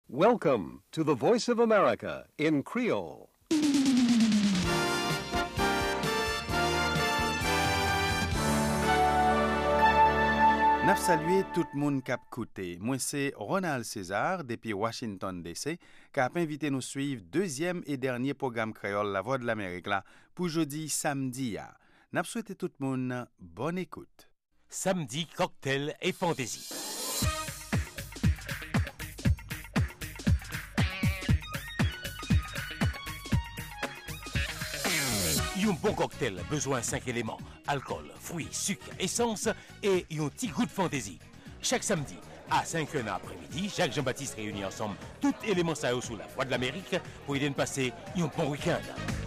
Welcome to the Voice of America in Creole. N'a salué tout le monde qui a écouté. Moi, c'est Ronald César, depuis Washington, D.C., qui a invité nous suivre deuxième et dernier programme créole La Voix de l'Amérique là, pour jeudi samedi. N'a souhaité tout le monde bonne écoute. Samedi, cocktail et fantaisie. Un bon cocktail, besoin 5 éléments, alcool, fruits, sucre, essence et un petit goût de fantaisie. Chaque samedi, à 5h après-midi, Jacques Jean-Baptiste réunit ensemble tous les éléments ça sous la Voix de l'Amérique pour aider à passer un bon week-end.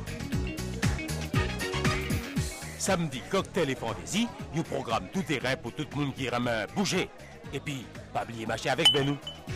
Samedi, cocktail et fantaisie, un programme tout terrain pour tout le monde qui aime bouger. Et puis, pas oublier marcher avec nous.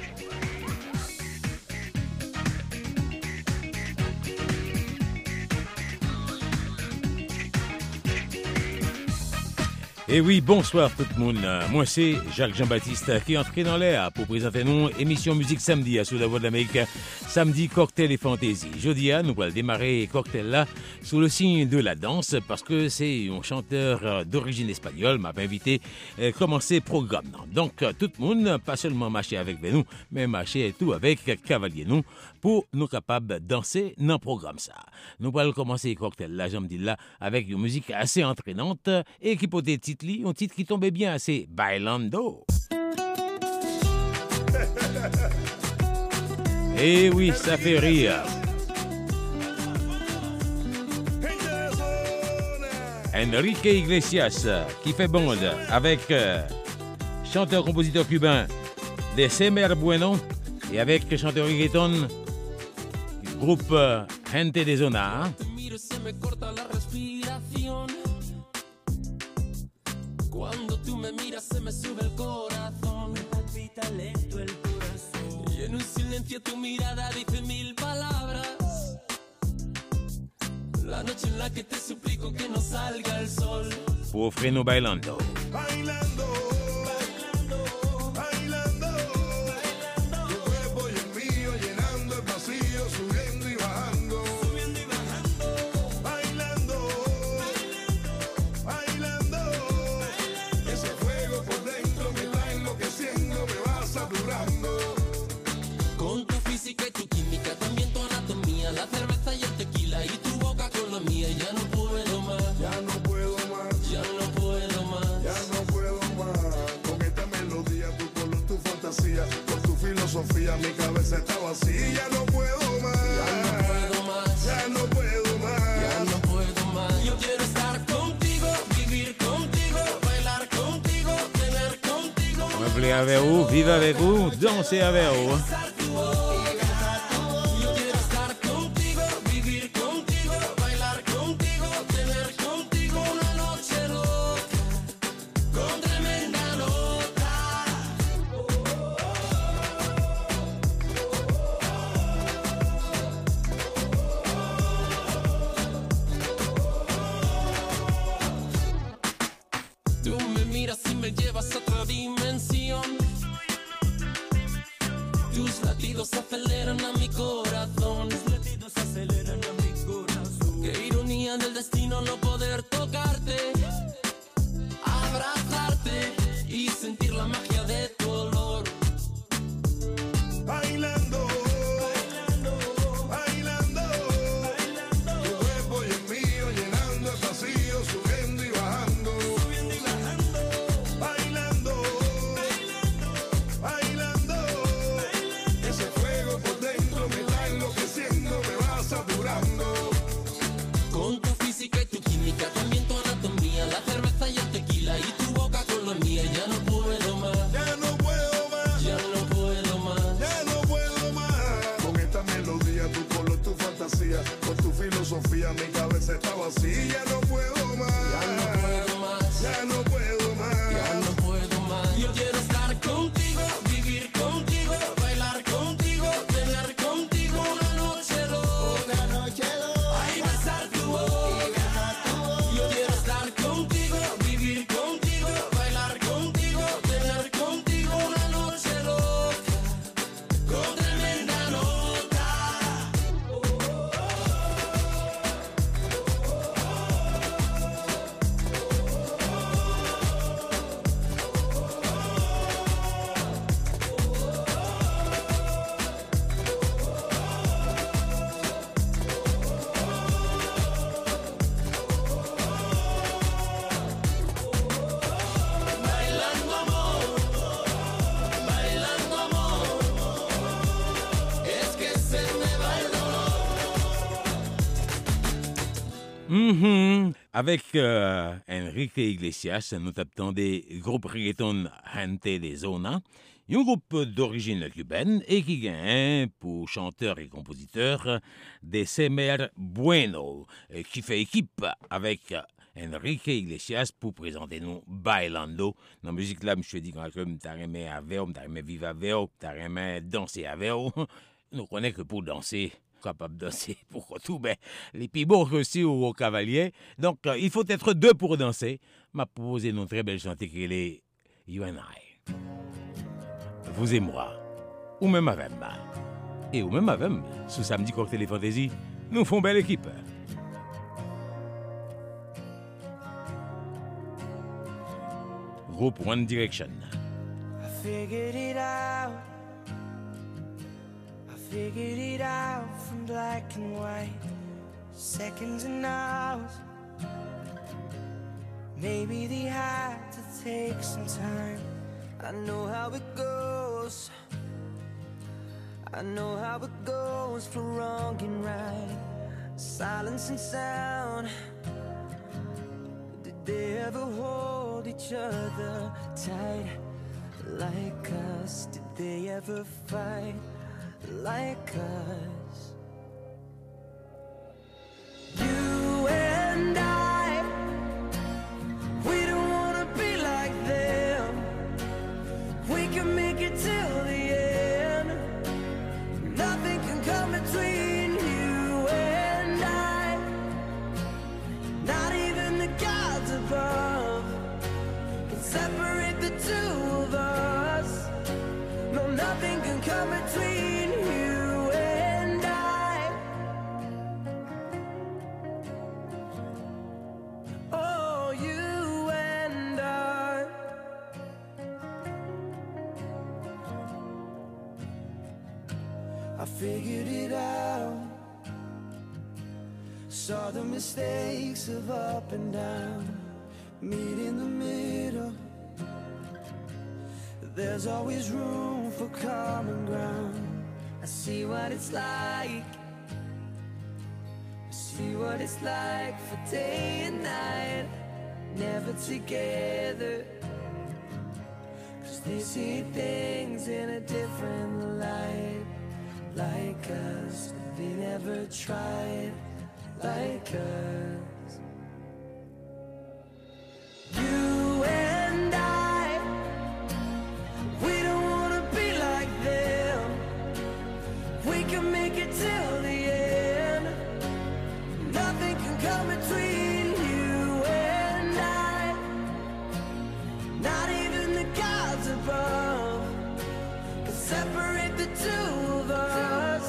Et oui, bonsoir tout le monde. Moi, c'est Jacques Jean-Baptiste qui est entré dans l'air pour présenter nous émission musique samedi sur la Voix de l'Amérique. Samedi, cocktail et fantaisie. Jeudi, nous allons démarrer cocktail là sous le signe de la danse parce que c'est un chanteur d'origine espagnole m'a invité à commencer le programme. Donc, tout le monde, pas seulement marcher avec nous, mais marcher tout avec cavalier nous pour nous capables de danser dans le programme ça. Nous allons commencer le cocktail là, j'aime dire là, avec une musique assez entraînante et qui peut être un titre qui tombait bien assez Bailando. Eh oui, ça fait rire. Enrique Iglesias qui fait bande avec chanteur-compositeur cubain de Semer Bueno et avec chanteur reggaeton du groupe Gente de Zona. Cuando tú me miras se me sube el corazón, me palpita lento el corazón. Y en un silencio tu mirada dice 1000 palabras. La noche en la que te suplico que no salga el sol. Pour Freno Bailando. Bailando, bailando, bailando, bailando. Tu cuerpo y el mío llenando el vacío, subiendo y bajando. Subiendo y bajando. Bailando, bailando, bailando. Ese fuego por dentro me va enloqueciendo, me va saturando. Con tu física y tu química, también tu anatomía, la cerveza y el tequila y tu boca con la mía. Ya no puedo más, Ya no puedo más, ya no puedo más. ya no puedo más. Con esta melodía, tu color, tu fantasía, con tu filosofía, mi cabeza está vacía. Ya no puedo más, Ya no puedo más, ya no puedo más. ya no puedo más. Yo quiero estar contigo, vivir contigo, bailar contigo, tener contigo. On va appeler avec vous, vivre avec vous, danser avec vous. Besar tu boca. Yo quiero estar contigo, vivir contigo, bailar contigo, tener contigo una noche loca, con tremenda nota. Tú me miras y me llevas a otra dimensión. Tus latidos aceleran a mi corazón. Tus latidos aceleran a mi corazón. Qué ironía del destino no poder tocarte, abrazarte y sentir la magia de tu olor. Bailando, bailando, bailando, bailando. Tu cuerpo y el mío llenando el vacío, subiendo y bajando, subiendo y bajando. Bailando, bailando, bailando, bailando. Ese fuego por dentro me va enloqueciendo, me va saturando. Con tu física y tu química, también tu anatomía, la cerveza y el tequila y tu boca con la mía. Ya no puedo más, Avec Enrique Iglesias, nous tapons des groupes reggaeton Gente de Zona, un groupe d'origine cubaine et qui gagne pour chanteur et compositeur de Semer Bueno, qui fait équipe avec Enrique Iglesias pour présenter nous Bailando. Dans la musique là, je dis que m'ta aimé avec, m'ta aimé vivre avec, m'ta aimé danser avec. Nous connaissons que pour danser, capable de danser pour tout, ben, les plus beaux aussi au cavalier. Donc, il faut être deux pour danser. M'a proposé une très belle chanteuse qui est You and I. Vous et moi, ou même avec moi. Et ou même avec moi, sous samedi Cocktail et Fantaisie, nous font belle équipe. Groupe One Direction. I figured it out. I figured it out from black and white, seconds and hours. Maybe they had to take some time. I know how it goes. I know how it goes for wrong and right, silence and sound. Did they ever hold each other tight like us? Did they ever fight like us? You and I, we don't wanna be like them. We can make it till the end. Nothing can come between you and I, not even the gods above can separate the two of us. No, nothing can come between you and I. Oh, you and I. I figured it out. Saw the mistakes of up and down. Meet in the middle. There's always room for common ground. I see what it's like. I see what it's like for day and night, never together. 'Cause they see things in a different light, like us. They never tried like us. You and I, we don't wanna be like them. We can make it till the end. Nothing can come between you and I, not even the gods above can separate the two of us.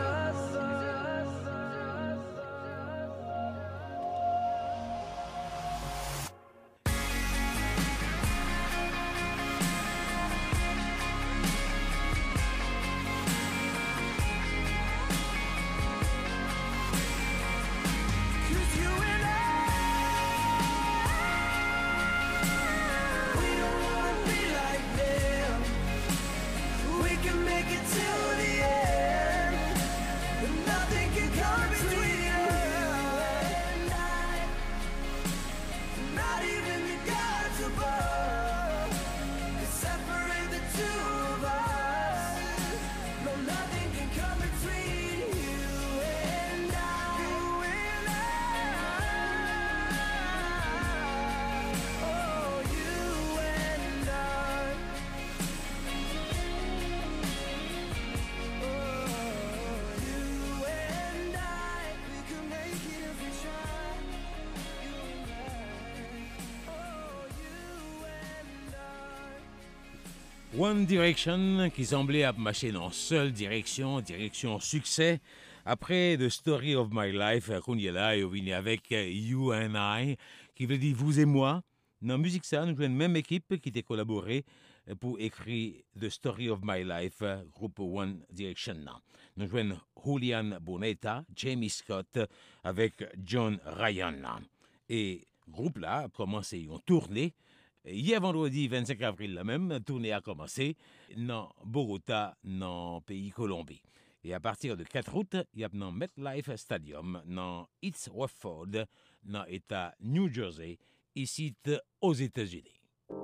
One Direction qui semblait marcher dans seule direction succès. Après The Story of My Life, qu'on y est là, et on vient avec You and I, qui veut dire vous et moi. Dans la musique, ça, nous avons une même équipe qui a collaboré pour écrire The Story of My Life, groupe One Direction. Nous avons Julian Bonetta, Jamie Scott, avec John Ryan. Et le groupe là a commencé une tournée. Hier vendredi 25 avril, la même tournée a commencé dans Bogota, dans le pays Colombie. Et à partir de 4 août, il y a dans MetLife Stadium, dans East Rutherford, dans l'État New Jersey, ici aux États-Unis.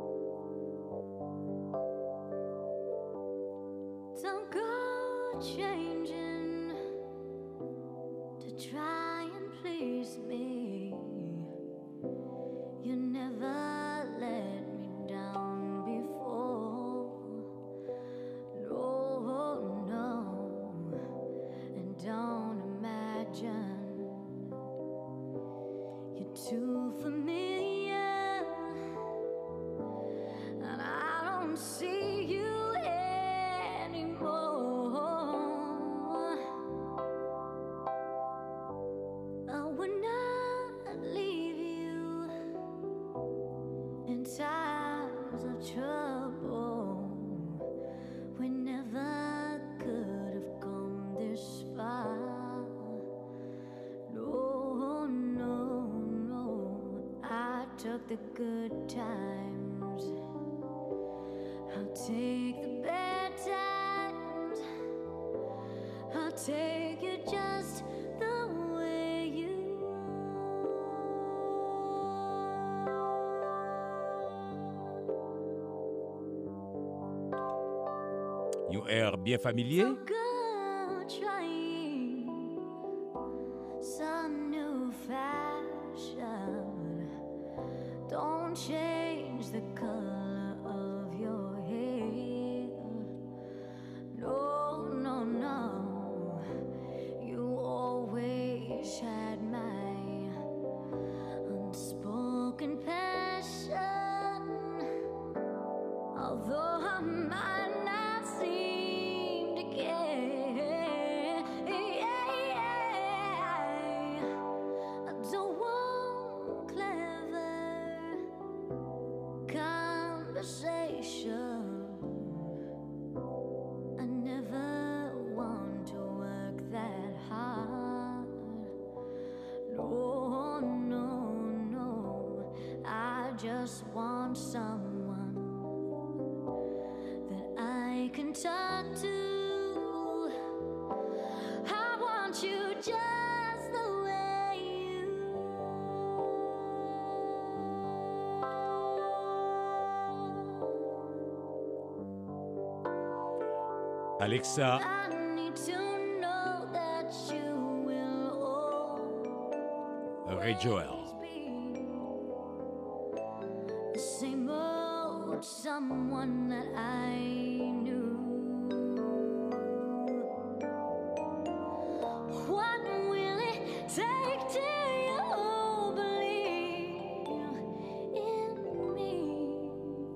Don't go changing to try and please me. You never let me down before. No, no, and don't imagine you're too familiar, and I don't see you anymore. I would not leave you in times of trouble. We never could have come this far. No, no, no. I took the good times. I'll take the bad times. I'll take you just the way you Un air bien familier. Don't go trying some new fashion. Don't change the color of your hair. No, no, no. You always had my unspoken passion. Although I might not seem to care, I don't want clever conversation. I never want to work that hard. No, no, no. I just want someone that I can talk to. I want you just the way you Alexa I need to know that you will Ray Joel. always be the same old someone that I knew. What will it take till you believe in me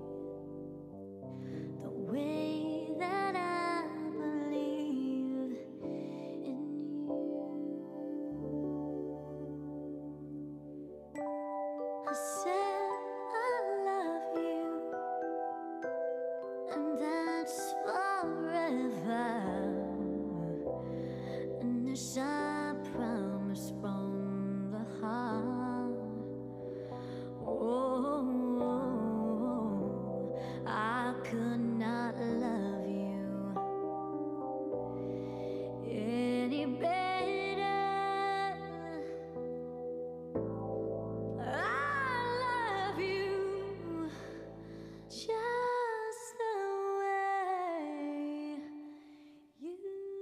the way that I believe in you? I said I love you, and that's forever. And this I promise from the heart. Oh, I could not love you any better. I love you just the way you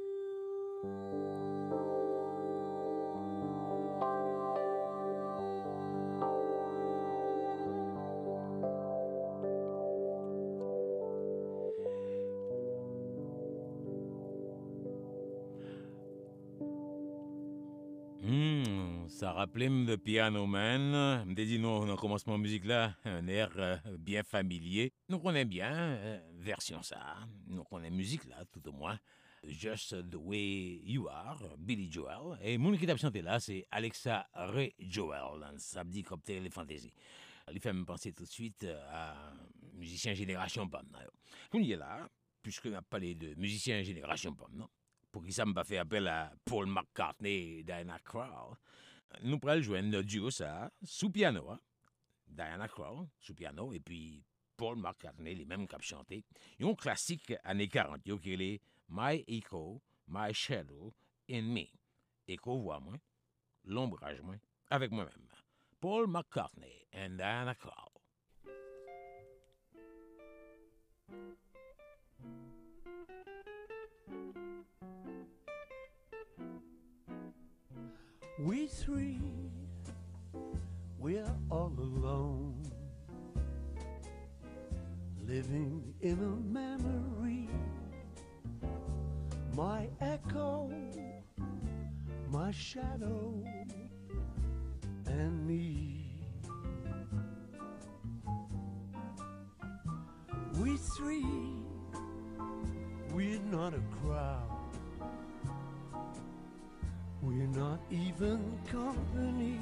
Ça rappelait le Piano Man. Me dit non, dans commencement musique là, un air bien familier. Nous connaissons bien version ça. Nous connaissons musique là, tout au moins. Just the Way You Are, Billy Joel. Et mon qui t'a chanté là, c'est Alexa Ray Joel, dans Samedi Cocktail et Fantasy. Il fait me penser tout de suite à musicien Génération Pomme. On y est là, puisque on a parlé de musicien Génération Pomme, non? Pour qui ça m'a fait appel à Paul McCartney et Diana Krall. Nous pourrons joindre le duo ça, sous piano, hein? Diana Krall, sous piano, et puis Paul McCartney, les mêmes qui ont chanté. Ils ont un classique années 40, qui est My Echo, My Shadow in Me. Et qu'on voit moi, l'ombrage moi, avec moi-même. Paul McCartney and Diana Krall. We three, we're all alone, living in a memory. My echo, my shadow, and me. We three, we're not a crowd. We're not even company.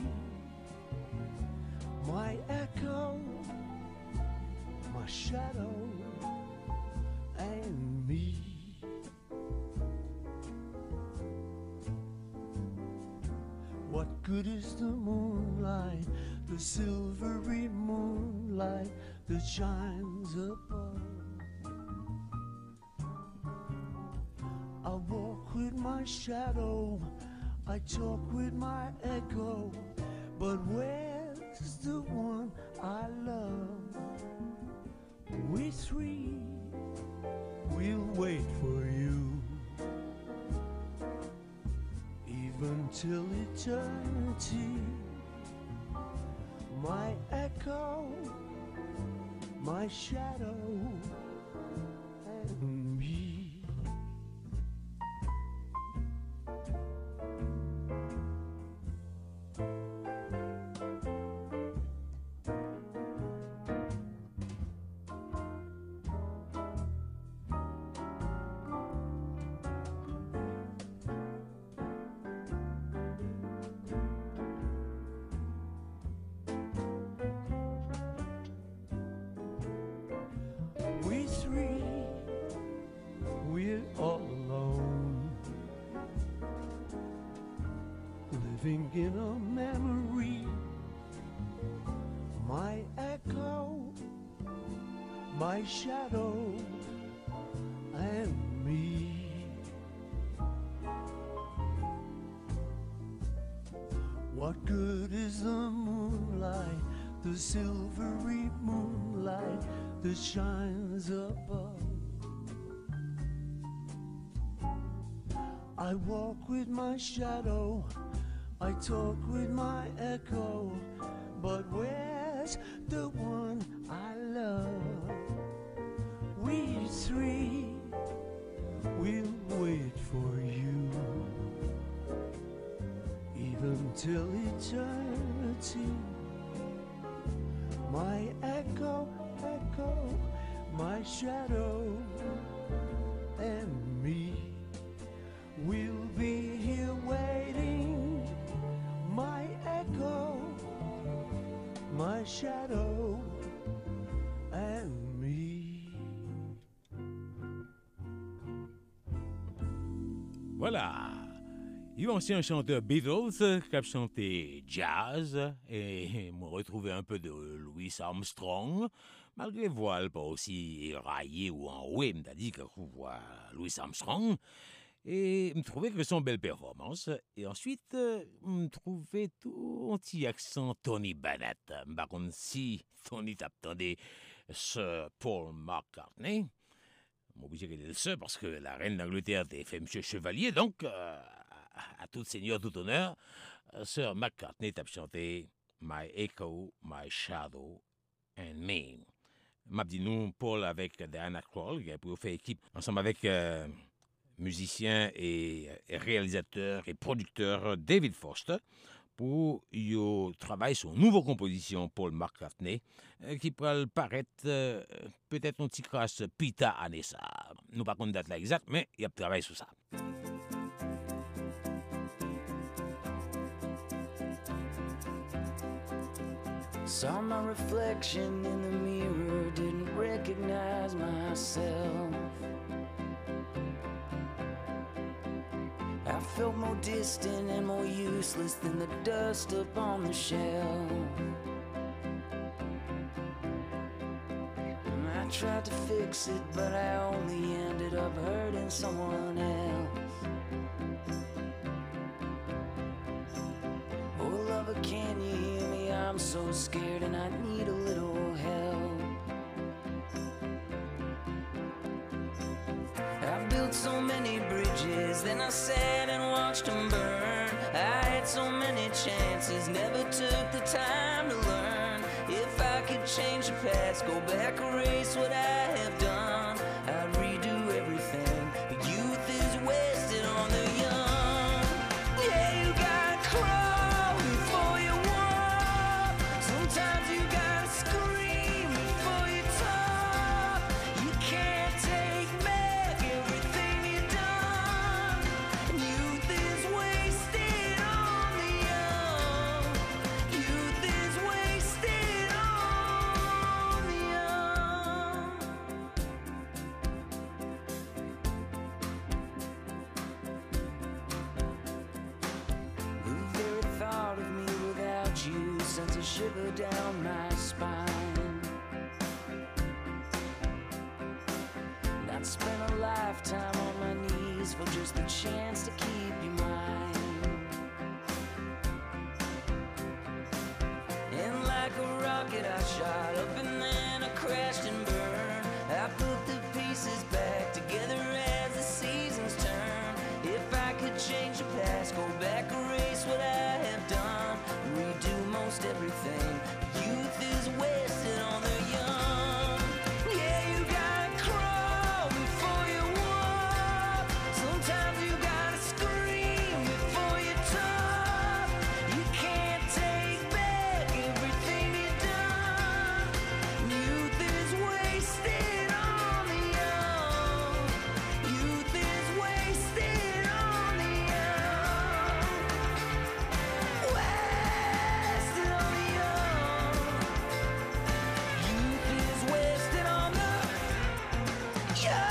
My echo, my shadow, and me. What good is the moonlight, the silvery moonlight that shines above? I walk with my shadow, I talk with my echo, but where's the one I love? We three, we'll wait for you, even till eternity. My echo, my shadow, and me. We three, we're all alone, living in a memory. My echo, my shadow, and me. What good is the moonlight, the silvery moonlight that shines above? I walk with my shadow, I talk with my echo, but where's the one I love? We three, we'll wait for you, even till eternity. My echo, echo, my shadow, and me. We'll be here waiting. My echo, my shadow, and me. Voilà. Il y a un ancien chanteur Beatles qui a chanté jazz et m'a retrouvé un peu de Louis Armstrong, malgré voile pas aussi éraillé ou enroué, m'a dit que voix Louis Armstrong. Et me trouvais que son belle performance. Et ensuite, me trouvais tout un petit accent Tony Bennett. Par contre, si Tony t'attendait Sir Paul McCartney, m'obligé qu'il est le seul parce que la reine d'Angleterre a fait monsieur Chevalier, donc à tout seigneur, tout honneur, Sir McCartney t'a chanté My Echo, My Shadow and Me. M'a dit nous, Paul avec Diana Krall, qui a pu faire équipe ensemble avec musicien et réalisateur et producteur David Foster pour y travailler sur une nouvelle composition Paul McCartney qui pourrait paraître peut-être un petit crasse Pita Anessa. Nous pas contre date là exact, mais il y a travaillé sur ça. Saw my reflection in the mirror, didn't recognize myself. I felt more distant and more useless than the dust upon the shelf. I tried to fix it, but I only ended up hurting someone else. can you hear me? I'm so scared and I need a little help. I built so many bridges, then I sat and watched them burn. I had so many chances, never took the time to learn. If I could change the past, go back, erase what I have done, I'd redo everything. But youth is wasted on the young. Yeah, you gotta crawl before you walk. Sometimes you gotta scream before you talk. You can't take back everything you've done. And youth is wasted on the young. Youth is wasted on the young. The very thought of me without you sends a shiver down my spine. And I'd spend a lifetime on my knees for just the chance to keep you mine. And like a rocket I shot up and then I crashed and burned. I put the pieces back together as the seasons turn. If I could change the past, go back, erase what I have done, redo most everything. Youth is wasted on the young. Yeah, you gotta crawl before you walk. Sometimes you gotta scream before you talk. You can't take back everything you've done. Youth is wasted on the young. Youth is wasted on the young. Wasted on the young. Youth is wasted on the young.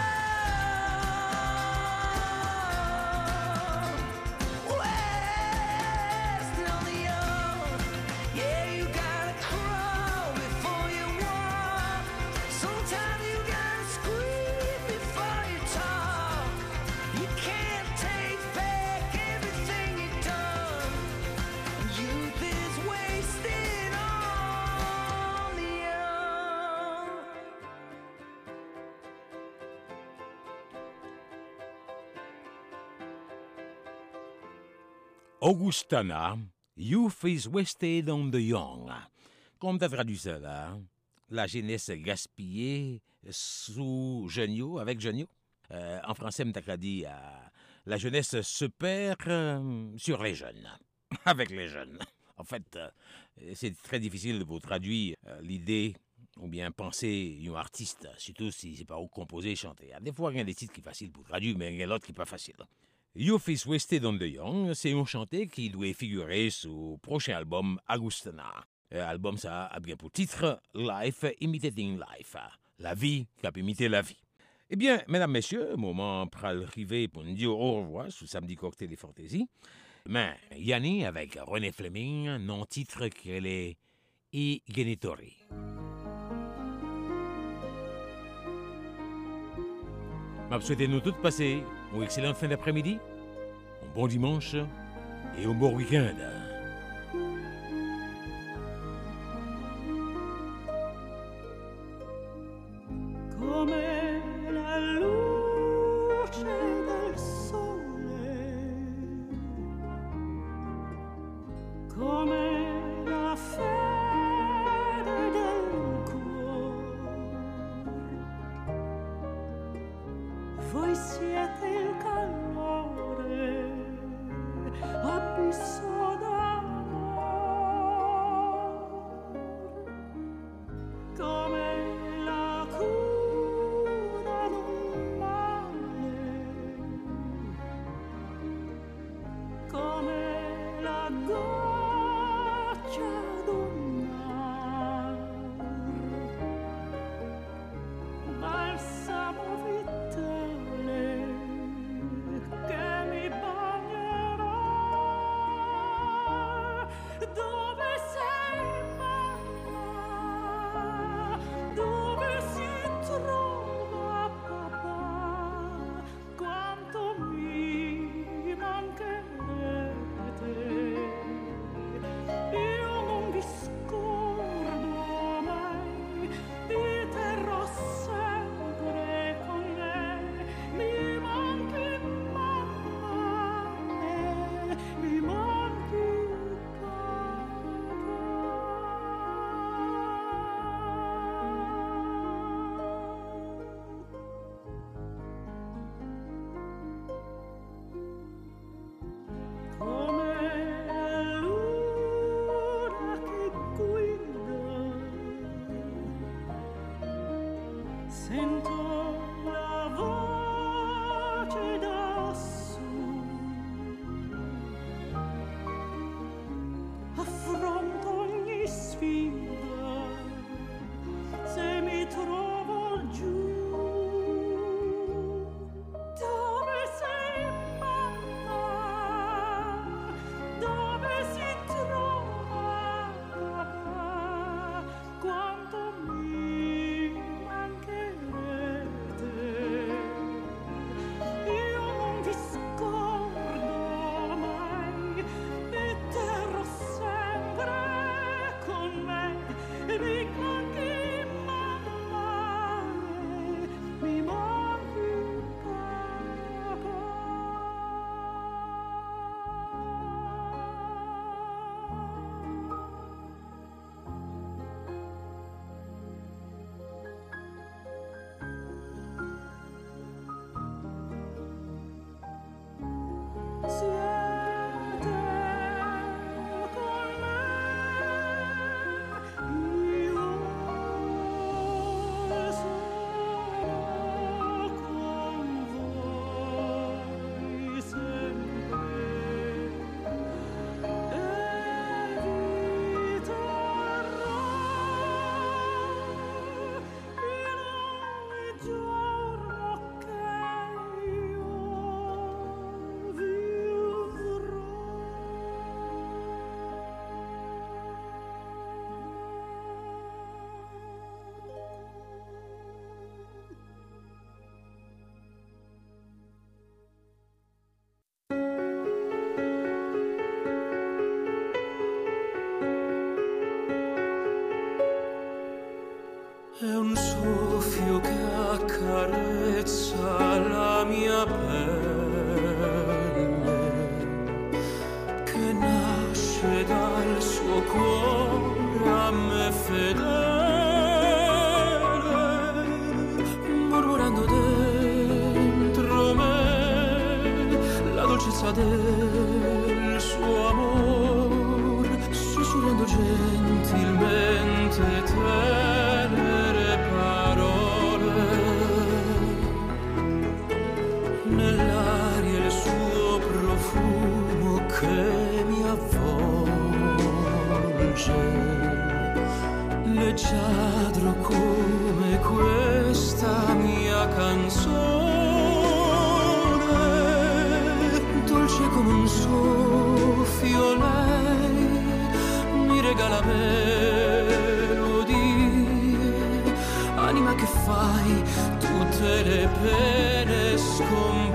Wasted on the young. Yeah, you gotta crawl before you walk. Sometimes you gotta scream before you talk. You can't take back everything you've done. Youth is wasted on the young. Augustana, Youth is Wasted on the Young. Comme tu as traduit ça là, la jeunesse gaspillée sous Jeuniot, avec Jeuniot. En français, m'as dit la jeunesse se perd sur les jeunes, avec les jeunes. En fait, c'est très difficile de vous traduire l'idée ou bien penser un artiste, surtout si c'est pas au composé, chanter. Des fois, il y a des titres qui sont faciles pour traduire, mais il y a l'autre qui n'est pas facile. Youth is Wasted on the Young, c'est un chanté qui doit figurer sur le prochain album Augustana. Album ça a bien pour titre Life Imitating Life, la vie qui a imité la vie. Eh bien, mesdames, messieurs, moment pour arriver pour nous dire au revoir sous Samedi Cocktail et Fantaisie. Mais Yanni avec René Fleming, non titre qu'elle est I Genitori. Je souhaite nous tous passer une excellente fin d'après-midi, un bon dimanche et un bon week-end. Come la luce del sole, come la fede del cuore, voi siete il calore abisso da dolcezza del suo amor, sussurrando gentilmente tenere parole. Nell'aria il suo profumo che mi avvolge, leggiadro come questa mia canzone, dolce come un soffio lei mi regala melodie, anima che fai tutte le pene scomparire.